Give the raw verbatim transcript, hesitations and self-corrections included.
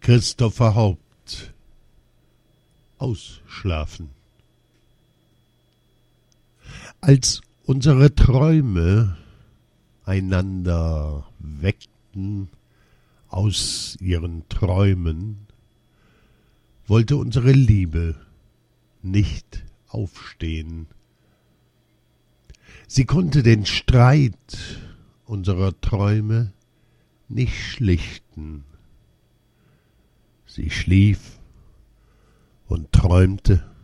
Christopher Haupt. Ausschlafen. Als unsere Träume einander weckten aus ihren Träumen, wollte unsere Liebe nicht aufstehen. Sie konnte den Streit unserer Träume nicht schlichten. Sie schlief und träumte